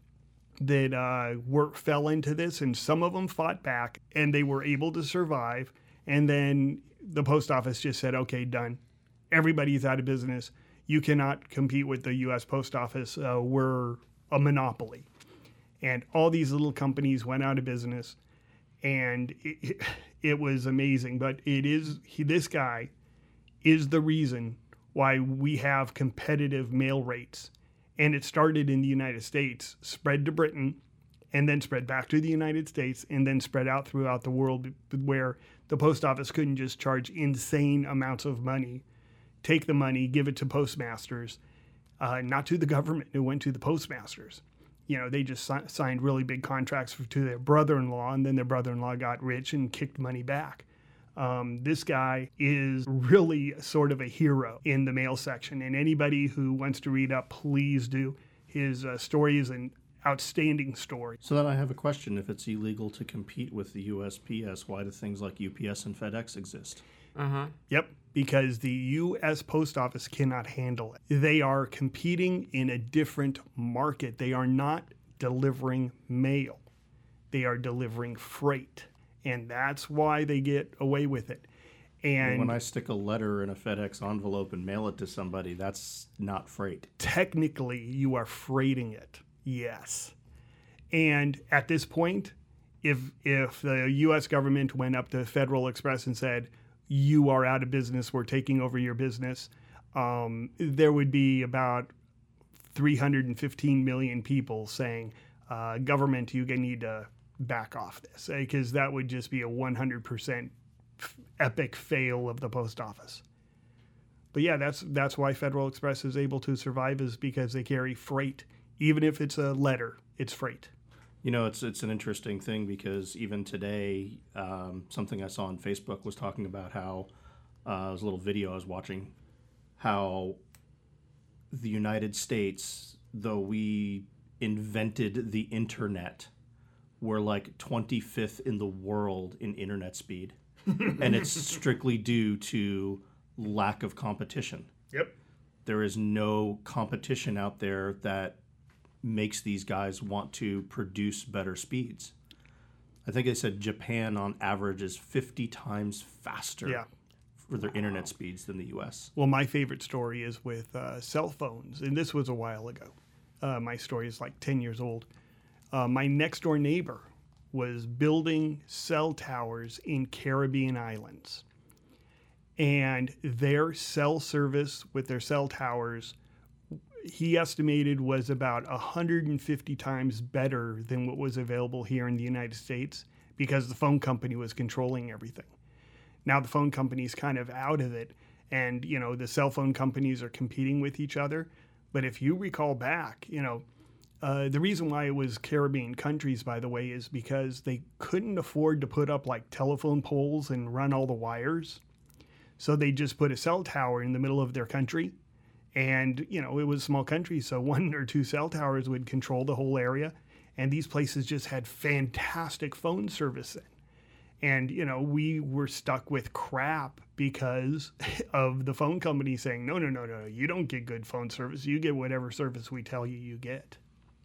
Speaker 2: that uh, were fell into this, and some of them fought back, and they were able to survive. And then the post office just said, okay, done. Everybody's out of business. You cannot compete with the U S Post Office. Uh, we're a monopoly. And all these little companies went out of business, and it, it was amazing. But it is he, this guy is the reason why we have competitive mail rates. And it started in the United States, spread to Britain, and then spread back to the United States, and then spread out throughout the world, where the post office couldn't just charge insane amounts of money, take the money, give it to postmasters. uh, not to the government. It went to the postmasters. You know, they just si- signed really big contracts for, to their brother-in-law, and then their brother-in-law got rich and kicked money back. Um, this guy is really sort of a hero in the mail section, and anybody who wants to read up, please do. His uh, story is an outstanding story.
Speaker 5: So then I have a question. If it's illegal to compete with the U S P S, why do things like U P S and FedEx exist?
Speaker 1: Uh-huh.
Speaker 2: Yep, because the U S Post Office cannot handle it. They are competing in a different market. They are not delivering mail. They are delivering freight. And that's why they get away with it. And
Speaker 5: when I stick a letter in a FedEx envelope and mail it to somebody, that's not freight.
Speaker 2: Technically, you are freighting it, yes. And at this point, if if the U S government went up to Federal Express and said, you are out of business, we're taking over your business, um, there would be about three hundred fifteen million people saying, uh, government, you need to back off this, because that would just be a one hundred percent epic fail of the post office. But yeah, that's that's why Federal Express is able to survive, is because they carry freight. Even if it's a letter, it's freight.
Speaker 5: You know, it's it's an interesting thing, because even today, um, something I saw on Facebook was talking about how, uh, it was a little video I was watching, how the United States, though we invented the internet, we're like twenty-fifth in the world in internet speed. And it's strictly due to lack of competition.
Speaker 2: Yep.
Speaker 5: There is no competition out there that makes these guys want to produce better speeds. I think they said Japan on average is fifty times faster
Speaker 2: Yeah.
Speaker 5: for their internet speeds than the U S.
Speaker 2: Well, my favorite story is with uh, cell phones, and this was a while ago. Uh, my story is like ten years old. Uh, my next door neighbor was building cell towers in Caribbean islands. And their cell service with their cell towers, he estimated, was about one hundred fifty times better than what was available here in the United States, because the phone company was controlling everything. Now the phone company's kind of out of it, and, you know, the cell phone companies are competing with each other. But if you recall back, you know, Uh, the reason why it was Caribbean countries, by the way, is because they couldn't afford to put up like telephone poles and run all the wires. So they just put a cell tower in the middle of their country. And, you know, it was a small country, so one or two cell towers would control the whole area. And these places just had fantastic phone service then. And, you know, we were stuck with crap because of the phone company saying, no, no, no, no, you don't get good phone service. You get whatever service we tell you you get.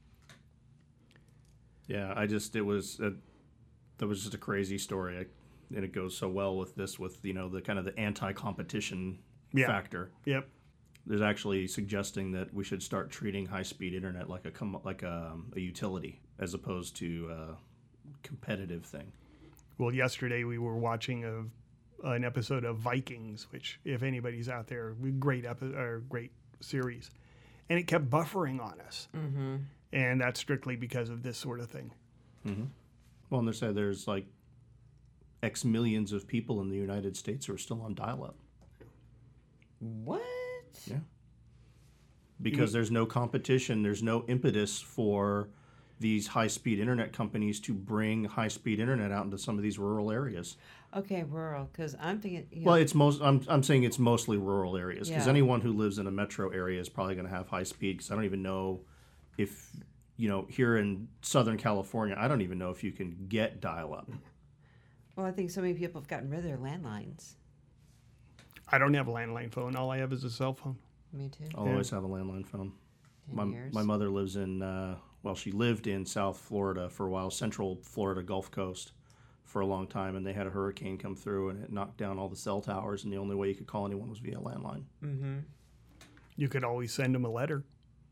Speaker 5: Yeah, I just, it was, a, that was just a crazy story. I, and it goes so well with this, with, you know, the kind of the anti-competition
Speaker 2: Yeah.
Speaker 5: factor.
Speaker 2: Yep.
Speaker 5: There's actually suggesting that we should start treating high-speed internet like a com- like a, a utility as opposed to a competitive thing.
Speaker 2: Well, yesterday we were watching a, an episode of Vikings, which, if anybody's out there, great epi- or great series, and it kept buffering on us.
Speaker 1: Mm-hmm.
Speaker 2: And that's strictly because of this sort of thing.
Speaker 5: Mm-hmm. Well, and they say there's like X millions of people in the United States who are still on dial-up.
Speaker 1: What?
Speaker 5: Yeah. Because there's no competition, there's no impetus for these high-speed internet companies to bring high-speed internet out into some of these rural areas.
Speaker 1: Okay, rural, because I'm thinking... You
Speaker 5: Well,
Speaker 1: know,
Speaker 5: it's most. I'm I'm saying it's mostly rural areas, because
Speaker 1: Yeah.
Speaker 5: anyone who lives in a metro area is probably going to have high speed. Because I don't even know if, you know, here in Southern California, I don't even know if you can get dial-up.
Speaker 1: well, I think so many people have gotten rid of their landlines.
Speaker 2: I don't have a landline phone. All I have is a cell phone.
Speaker 1: Me too.
Speaker 5: I'll always have a landline phone.
Speaker 1: Ten
Speaker 5: My
Speaker 1: years.
Speaker 5: my mother lives in uh, well, she lived in South Florida for a while, Central Florida Gulf Coast, for a long time, and they had a hurricane come through and it knocked down all the cell towers, and the only way you could call anyone was via landline.
Speaker 1: Mm-hmm.
Speaker 2: You could always send them a letter.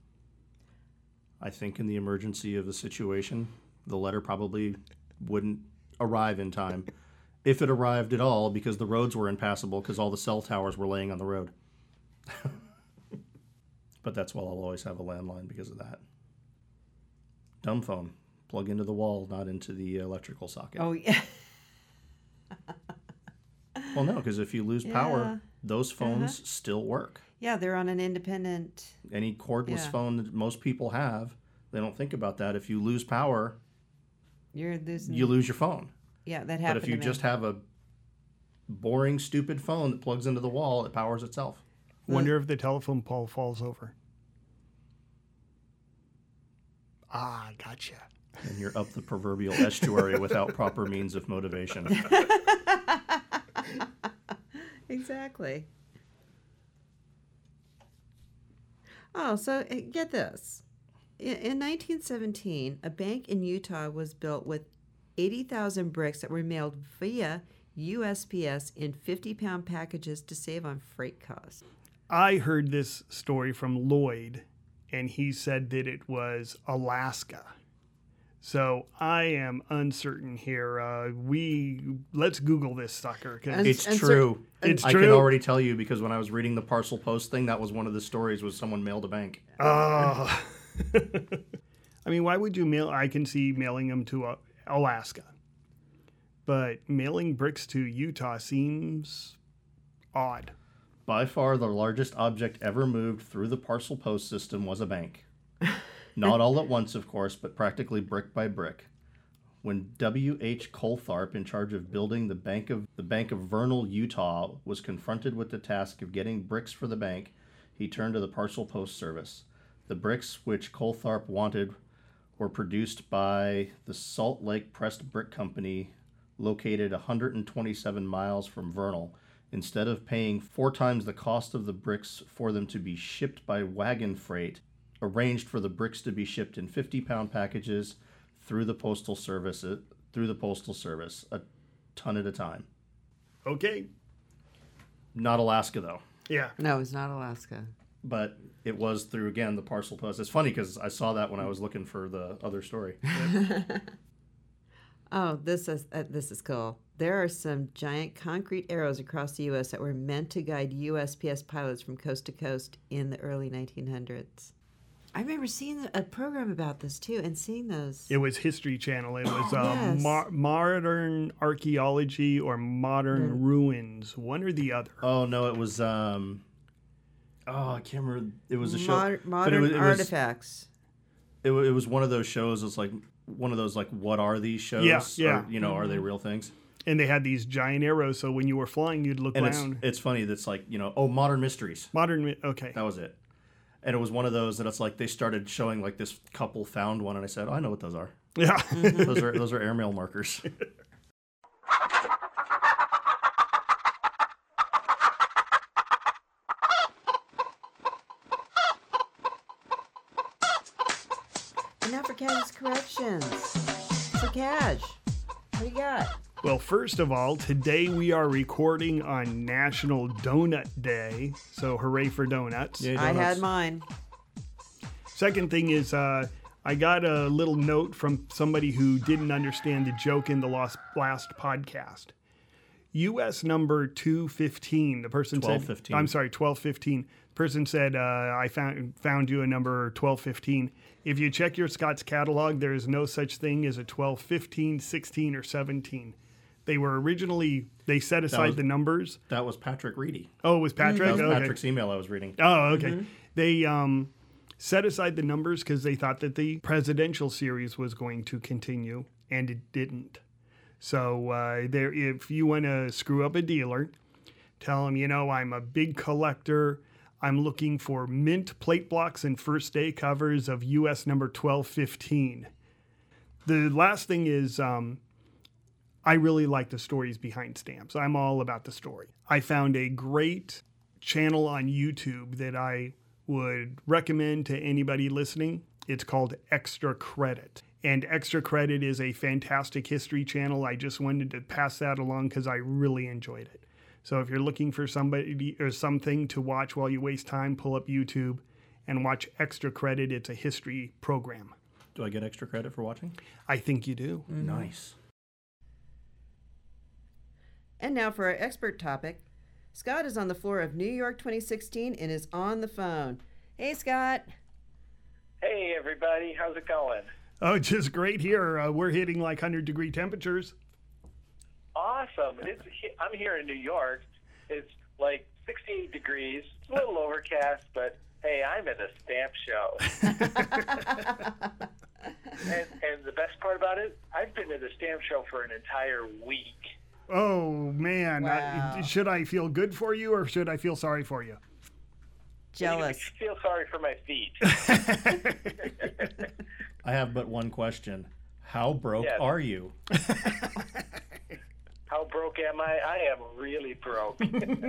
Speaker 5: I think in the emergency of the situation, the letter probably wouldn't arrive in time, if it arrived at all, because the roads were impassable because all the cell towers were laying on the road. But that's why I'll always have a landline, because of that. Dumb phone. Plug into the wall, not into the electrical socket.
Speaker 1: Oh, yeah.
Speaker 5: Well, no, because if you lose power,
Speaker 1: Yeah.
Speaker 5: those phones
Speaker 1: Uh-huh.
Speaker 5: still work.
Speaker 1: Yeah, they're on an independent.
Speaker 5: Any cordless
Speaker 1: Yeah.
Speaker 5: phone that most people have, they don't think about that. If you lose power,
Speaker 1: You're losing.
Speaker 5: you lose your phone.
Speaker 1: Yeah, that
Speaker 5: But
Speaker 1: happened.
Speaker 5: if you
Speaker 1: to me.
Speaker 5: just have a boring, stupid phone that plugs into the wall, it powers itself.
Speaker 2: Wonder if the telephone pole falls over. Ah, gotcha.
Speaker 5: And you're up the proverbial estuary without proper means of motivation.
Speaker 1: Exactly. Oh, so uh, get this. In, in nineteen seventeen, a bank in Utah was built with eighty thousand bricks that were mailed via U S P S in fifty-pound packages to save on freight costs.
Speaker 2: I heard this story from Lloyd, and he said that it was Alaska. So I am uncertain here. Uh, we let's Google this sucker. 'Cause
Speaker 1: And-
Speaker 5: It's
Speaker 1: and cer-
Speaker 5: true.
Speaker 2: It's
Speaker 5: I
Speaker 2: true.
Speaker 5: can already tell you because when I was reading the parcel post thing, that was one of the stories was someone mailed a bank.
Speaker 2: Oh. I mean, why would you mail? I can see mailing them to uh, Alaska, but mailing bricks to Utah seems odd.
Speaker 5: By far, the largest object ever moved through the parcel post system was a bank. Not all at once, of course, but practically brick by brick. When W H Coltharp, in charge of building the Bank of the Bank of Vernal, Utah, was confronted with the task of getting bricks for the bank, he turned to the parcel post service. The bricks which Coltharp wanted were produced by the Salt Lake Pressed Brick Company, located one hundred twenty-seven miles from Vernal. Instead of paying four times the cost of the bricks for them to be shipped by wagon freight, arranged for the bricks to be shipped in fifty-pound packages through the postal service, through the postal service, a ton at a time.
Speaker 2: Okay.
Speaker 5: Not Alaska though,
Speaker 2: Yeah.
Speaker 1: No, it's not Alaska.
Speaker 5: but it was through again the parcel post. It's funny because I saw that when I was looking for the other story.
Speaker 1: Oh, this is uh, this is cool. There are some giant concrete arrows across the U S that were meant to guide U S P S pilots from coast to coast in the early nineteen hundreds. I remember seeing a program about this too, and seeing those.
Speaker 2: It was History Channel. It was uh,
Speaker 1: Yes.
Speaker 2: Mo- Modern Archaeology or Modern
Speaker 1: Mm.
Speaker 2: Ruins, one or the other.
Speaker 5: Oh no, it was um, oh I can't remember. It was a show.
Speaker 1: Mod-
Speaker 5: but
Speaker 1: modern
Speaker 5: it was, it was,
Speaker 1: artifacts.
Speaker 5: It, wa- it was one of those shows. It's like one of those like what are these shows?
Speaker 2: Yeah, yeah.
Speaker 5: Or, you know, are they real things?
Speaker 2: And they had these giant arrows, so when you were flying, you'd look
Speaker 5: And it's
Speaker 2: around.
Speaker 5: it's funny that's like you know oh modern mysteries.
Speaker 2: Modern, okay.
Speaker 5: That was it. And it was one of those that it's like they started showing like this couple found one, and I said, oh, I know what those are.
Speaker 2: Yeah.
Speaker 5: Those are those are airmail markers.
Speaker 1: And now for Cash's corrections. So Cash, what do you got?
Speaker 2: Well, first of all, today we are recording on National Donut Day, so hooray for donuts.
Speaker 5: Yay,
Speaker 1: I had
Speaker 5: donuts.
Speaker 1: mine.
Speaker 2: Second thing is, uh, I got a little note from somebody who didn't understand the joke in the last, last podcast. U S number two fifteen, the person
Speaker 5: twelve
Speaker 2: said,
Speaker 5: fifteen.
Speaker 2: I'm sorry, twelve fifteen. Person said, uh, I found found you a number twelve fifteen. If you check your Scott's catalog, there is no such thing as a twelve, fifteen, sixteen, or seventeen. They were originally, they set aside
Speaker 5: was-
Speaker 2: the numbers.
Speaker 5: That was Patrick Reedy.
Speaker 2: Oh, it was Patrick?
Speaker 5: That was
Speaker 2: Okay.
Speaker 5: Patrick's email I was reading.
Speaker 2: Oh, okay. They um, set aside the numbers because they thought that the presidential series was going to continue, and it didn't. So uh, there, if you want to screw up a dealer, tell them, you know, I'm a big collector. I'm looking for mint plate blocks and first day covers of U S number twelve fifteen. The last thing is, um, I really like the stories behind stamps. I'm all about the story. I found a great channel on YouTube that I would recommend to anybody listening. It's called Extra Credit. And Extra Credit is a fantastic history channel. I just wanted to pass that along because I really enjoyed it. So if you're looking for somebody or something to watch while you waste time, pull up YouTube and watch Extra Credit. It's a history program.
Speaker 5: Do I get extra credit for watching?
Speaker 2: I think you do.
Speaker 5: Nice.
Speaker 1: And now for our expert topic. Scott is on the floor of New York twenty sixteen and is on the phone. Hey, Scott.
Speaker 6: Hey, everybody. How's it going?
Speaker 2: Oh, just great here. Uh, we're hitting like one hundred degree temperatures.
Speaker 6: Awesome. It's, I'm here in New York. It's like sixty-eight degrees. It's a little overcast, but hey, I'm at a stamp show. and, and the best part about it, I've been at a stamp show for an entire week.
Speaker 2: Oh, man.
Speaker 1: Wow.
Speaker 2: I, should I feel good for you or should I feel sorry for you?
Speaker 1: Jealous.
Speaker 6: I feel sorry for my feet.
Speaker 5: I have but one question. How broke
Speaker 6: Yes.
Speaker 5: are you?
Speaker 6: How broke am I? I am really broke.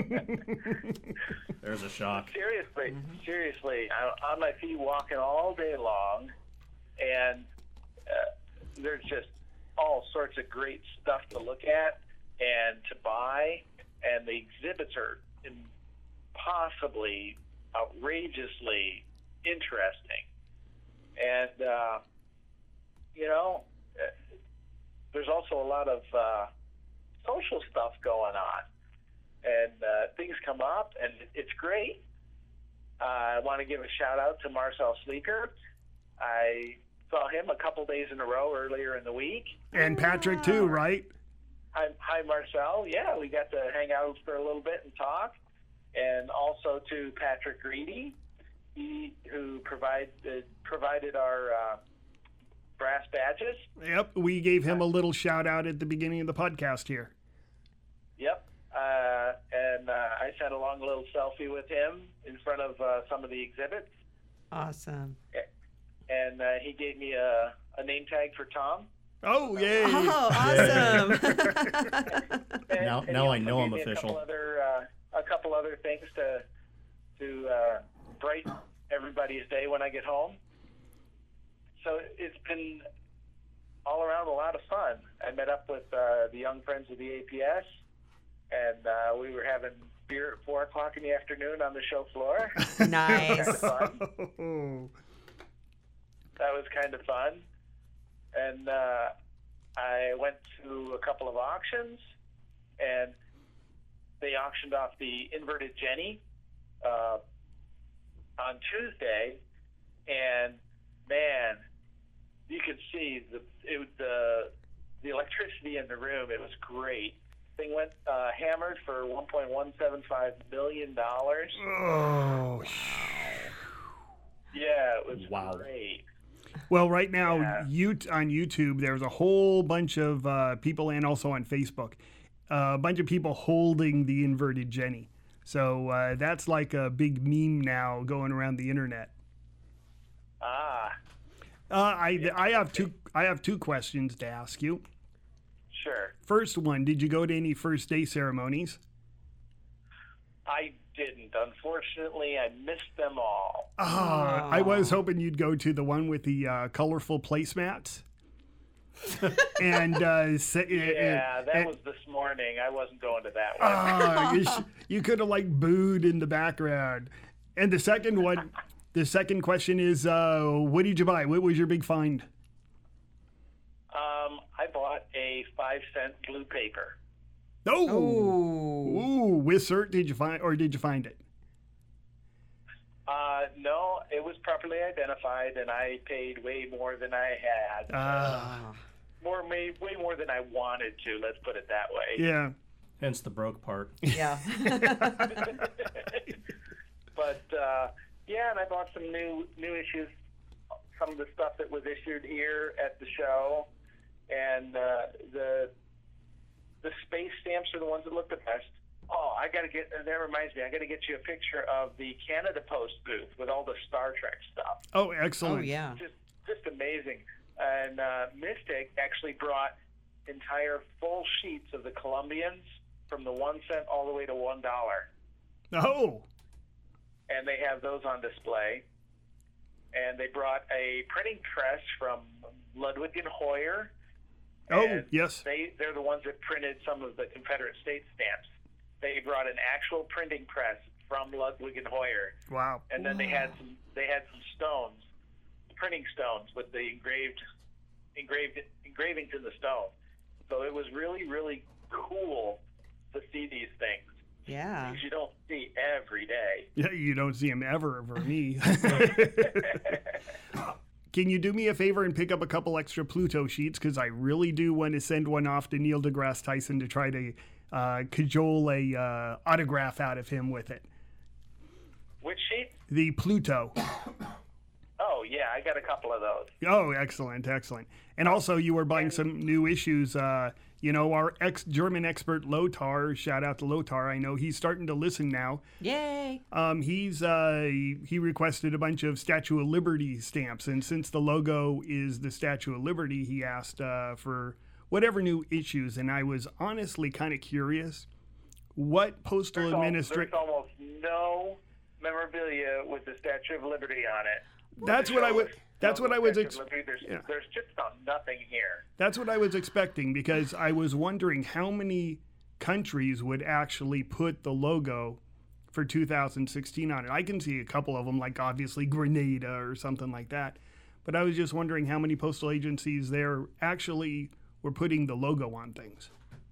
Speaker 5: There's a shock.
Speaker 6: Seriously, seriously, I'm on my feet walking all day long, and uh, there's just all sorts of great stuff to look at and to buy, and the exhibits are impossibly, outrageously interesting. And, uh, you know, uh, there's also a lot of uh, social stuff going on. And uh, things come up, and it's great. Uh, I want to give a shout-out to Marcel Sleeker. I saw him a couple days in a row earlier in the week.
Speaker 2: And Patrick, too, right?
Speaker 6: Hi, hi, Marcel. Yeah, we got to hang out for a little bit and talk. And also to Patrick Greedy, he, who provide, uh, provided our uh, brass badges.
Speaker 2: Yep, we gave him a little shout out at the beginning of the podcast here.
Speaker 6: Yep. Uh, and uh, I sent along a little selfie with him in front of uh, some of the exhibits.
Speaker 1: Awesome.
Speaker 6: And uh, he gave me a, a name tag for Tom.
Speaker 2: Oh, yay.
Speaker 1: Oh, awesome.
Speaker 6: And,
Speaker 5: Now-
Speaker 6: and
Speaker 5: now
Speaker 6: he
Speaker 5: I know
Speaker 6: also
Speaker 5: I'm
Speaker 6: gave me
Speaker 5: official.
Speaker 6: A couple other, uh, a couple other things to to uh, brighten everybody's day when I get home. So it's been all around a lot of fun. I met up with uh, the young friends of the A P S, and uh, we were having beer at four o'clock in the afternoon on the show floor.
Speaker 1: Nice.
Speaker 6: Kind of fun.
Speaker 2: Oh.
Speaker 6: That was kind of fun. And uh, I went to a couple of auctions, and they auctioned off the inverted Jenny uh, on Tuesday, and man, you could see the it, the the electricity in the room. It was great. Thing went uh, hammered for one point one seven five million dollars.
Speaker 2: Oh.
Speaker 6: Yeah, it was
Speaker 5: Wow.
Speaker 6: great.
Speaker 2: Well, right now,
Speaker 6: Yeah.
Speaker 2: you on YouTube, there's a whole bunch of uh, people, and also on Facebook, uh, a bunch of people holding the inverted Jenny. So uh, that's like a big meme now going around the internet.
Speaker 6: Ah,
Speaker 2: Uh, I I have two I have two questions to ask you.
Speaker 6: sure.
Speaker 2: First one, did you go to any first day ceremonies?
Speaker 6: I didn't. Unfortunately, I missed them all.
Speaker 2: Ah, I was hoping you'd go to the one with the uh, colorful placemats. and uh, sa-
Speaker 6: Yeah, that
Speaker 2: and-
Speaker 6: was this morning. I wasn't going to that one.
Speaker 2: Ah, you, sh- you could have like booed in the background. And the second one, the second question is, uh, what did you buy? What was your big find?
Speaker 6: Um, I bought a five cent blue paper.
Speaker 2: Oh,
Speaker 1: Ooh.
Speaker 2: ooh, with cert did you find, or did you find it?
Speaker 6: Uh, no, it was properly identified, and I paid way more than I had.
Speaker 2: Ah,
Speaker 6: more, way, way more than I wanted to. Let's put it that way.
Speaker 2: yeah.
Speaker 5: Hence the broke part.
Speaker 1: Yeah.
Speaker 6: But uh, yeah, and I bought some new new issues, some of the stuff that was issued here at the show, and uh, the the space stamps are the ones that look the best. Oh, I gotta get. That reminds me, I gotta get you a picture of the Canada Post booth with all the Star Trek stuff.
Speaker 2: Oh,
Speaker 1: Oh,
Speaker 2: excellent.
Speaker 1: yeah.
Speaker 6: Just just amazing. And uh, Mystic actually brought entire full sheets of the Columbians from the one cent all the way to one dollar.
Speaker 2: Oh,
Speaker 6: And they have those on display. And they brought a printing press from Ludwig and Hoyer.
Speaker 2: oh,
Speaker 6: And
Speaker 2: yes.
Speaker 6: They, they're the ones that printed some of the Confederate States stamps. They brought an actual printing press from Ludwig and Hoyer.
Speaker 2: Wow.
Speaker 6: And then they had some they had some stones, printing stones with the engraved engraved engravings in the stone. So it was really, really cool to see these things.
Speaker 1: Yeah.
Speaker 6: Things you don't see every day.
Speaker 2: Yeah, you don't see him ever for me. Can you do me a favor and pick up a couple extra Pluto sheets? Because I really do want to send one off to Neil deGrasse Tyson to try to uh, cajole a uh, autograph out of him with it.
Speaker 6: Which sheet?
Speaker 2: The Pluto.
Speaker 6: Oh, yeah, I got a couple of those.
Speaker 2: Oh, excellent, excellent. And also, you were buying some new issues. Uh, you know, our ex-German expert Lothar, shout out to Lothar. I know he's starting to listen now.
Speaker 1: Yay!
Speaker 2: Um, he's uh, he, he requested a bunch of Statue of Liberty stamps, and since the logo is the Statue of Liberty, he asked uh, for whatever new issues. And I was honestly kind of curious what postal
Speaker 6: There's, al-
Speaker 2: administration.
Speaker 6: there's almost no memorabilia with the Statue of Liberty on it.
Speaker 2: That's
Speaker 6: The
Speaker 2: what I
Speaker 6: show
Speaker 2: would.
Speaker 6: is
Speaker 2: That's
Speaker 6: no
Speaker 2: what I was.
Speaker 6: Statue
Speaker 2: Ex-
Speaker 6: of Liberty. There's,
Speaker 2: yeah.
Speaker 6: there's just about nothing here.
Speaker 2: That's what I was expecting, because I was wondering how many countries would actually put the logo for two thousand sixteen on it. I can see a couple of them, like obviously Grenada or something like that. But I was just wondering how many postal agencies there actually were putting the logo on things.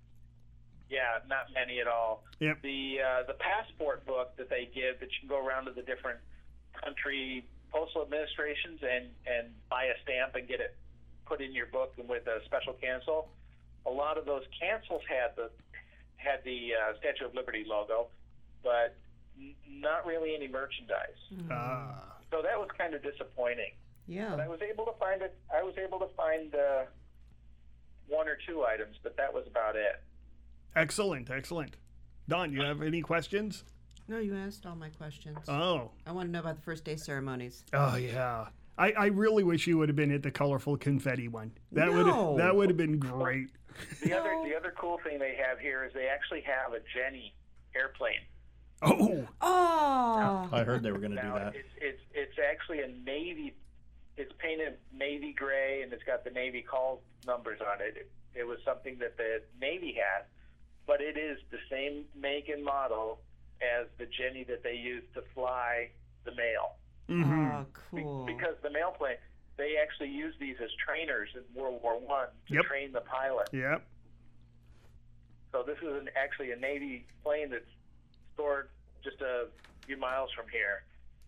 Speaker 6: Yeah, not many at all.
Speaker 2: Yep.
Speaker 6: The uh, the passport book that they give, that you can go around to the different country postal administrations and, and buy a stamp and get it put in your book with a special cancel. A lot of those cancels had the had the uh, Statue of Liberty logo, but n- not really any merchandise.
Speaker 2: Ah.
Speaker 6: So that was kind of disappointing.
Speaker 1: Yeah.
Speaker 6: But I was able to find it. I was able to find uh, one or two items, but that was about it.
Speaker 2: Excellent, excellent. Don, you have any questions?
Speaker 1: No, you asked all my questions.
Speaker 2: Oh.
Speaker 1: I want to know about the first day ceremonies.
Speaker 2: Oh yeah. I, I really wish you would have been at the colorful confetti one. That
Speaker 1: No.
Speaker 2: would that would have been great.
Speaker 6: The other the other cool thing they have here is they actually have a Jenny airplane.
Speaker 2: Oh.
Speaker 1: Oh.
Speaker 5: I heard they were going to do
Speaker 6: Now
Speaker 5: that.
Speaker 6: it's it's it's actually a navy. It's painted navy gray and it's got the Navy call numbers on it. It, it was something that the Navy had, but it is the same make and model as the Jenny that they use to fly the mail.
Speaker 2: Mm-hmm.
Speaker 1: Oh,
Speaker 6: Be-
Speaker 1: cool.
Speaker 6: Because the mail plane, they actually used these as trainers in World War One to
Speaker 2: Yep.
Speaker 6: train the pilot.
Speaker 2: Yep.
Speaker 6: So this is an, actually a Navy plane that's stored just a few miles from here.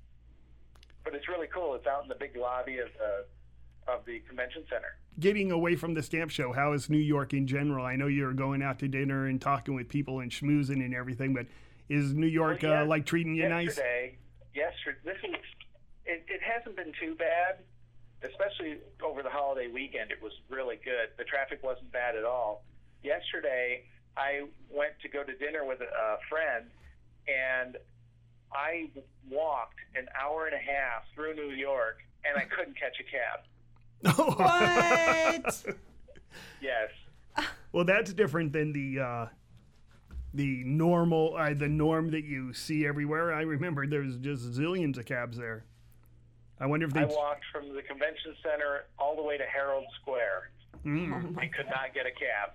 Speaker 6: But it's really cool. It's out in the big lobby of the of the convention center.
Speaker 2: Getting away from the stamp show, how is New York in general? I know you're going out to dinner and talking with people and schmoozing and everything, but is New York
Speaker 6: Well,
Speaker 2: uh,
Speaker 6: yes-
Speaker 2: like treating you nice?
Speaker 6: yesterday, Yesterday, this is it, it hasn't been too bad, especially over the holiday weekend. It was really good. The traffic wasn't bad at all. Yesterday, I went to go to dinner with a friend, and I walked an hour and a half through New York, and I couldn't catch a cab.
Speaker 1: What?
Speaker 6: Yes.
Speaker 2: Well, that's different than the uh, the normal, uh, the norm that you see everywhere. I remember there's just zillions of cabs there. I wonder if they.
Speaker 6: I walked from the convention center all the way to Herald Square.
Speaker 2: Mm.
Speaker 6: I could not get a cab.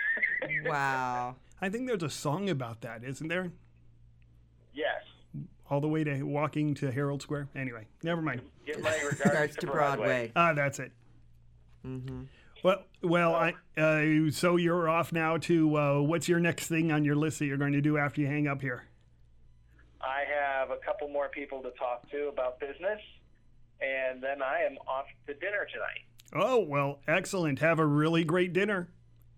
Speaker 1: Wow.
Speaker 2: I think there's a song about that, isn't there?
Speaker 6: Yes.
Speaker 2: All the way to walking to Herald Square. Anyway, never mind.
Speaker 6: Give my regards,
Speaker 1: Regards
Speaker 6: to
Speaker 1: to
Speaker 6: Broadway.
Speaker 1: Broadway.
Speaker 2: Ah, that's it.
Speaker 1: Mm-hmm.
Speaker 2: Well, well, I, uh, so you're off now to uh, what's your next thing on your list that you're going to do after you hang up here?
Speaker 6: I have a couple more people to talk to about business, and then I am off to dinner tonight.
Speaker 2: Oh, well, excellent. Have a really great dinner.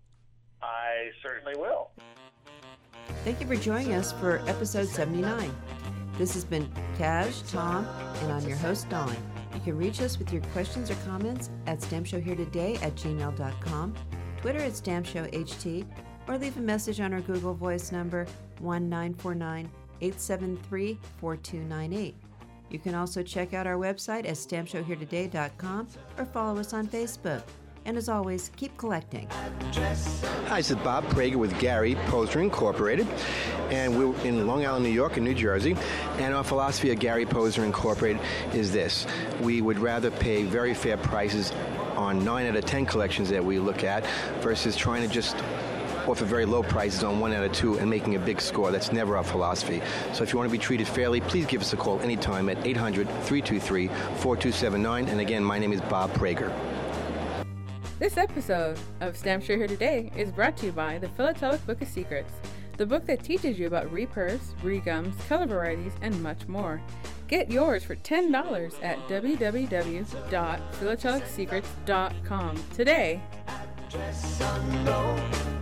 Speaker 6: I certainly will.
Speaker 1: Thank you for joining us for episode seventy-nine. This has been Taj, Tom, and I'm your host, Dawn. You can reach us with your questions or comments at stampshowheretoday at gmail dot com, Twitter at stampshowht, or leave a message on our Google Voice number one nine four nine, eight seven three, four two nine eight. You can also check out our website at stamp show here today dot com or follow us on Facebook. And as always, keep collecting.
Speaker 7: Hi, this is Bob Prager with Gary Poser Incorporated, and we're in Long Island, New York, and New Jersey. And our philosophy at Gary Poser Incorporated is this: we would rather pay very fair prices on nine out of ten collections that we look at versus trying to just offer very low prices on one out of two and making a big score. That's never our philosophy. So if you want to be treated fairly, please give us a call anytime at eight hundred, three two three, four two seven nine. And again, my name is Bob Prager.
Speaker 8: This episode of Stamp Show Here Today is brought to you by the Philatelic Book of Secrets, the book that teaches you about repurse, regums, color varieties, and much more. Get yours for ten dollars at w w w dot philatelic secrets dot com today.
Speaker 4: Dress unknown.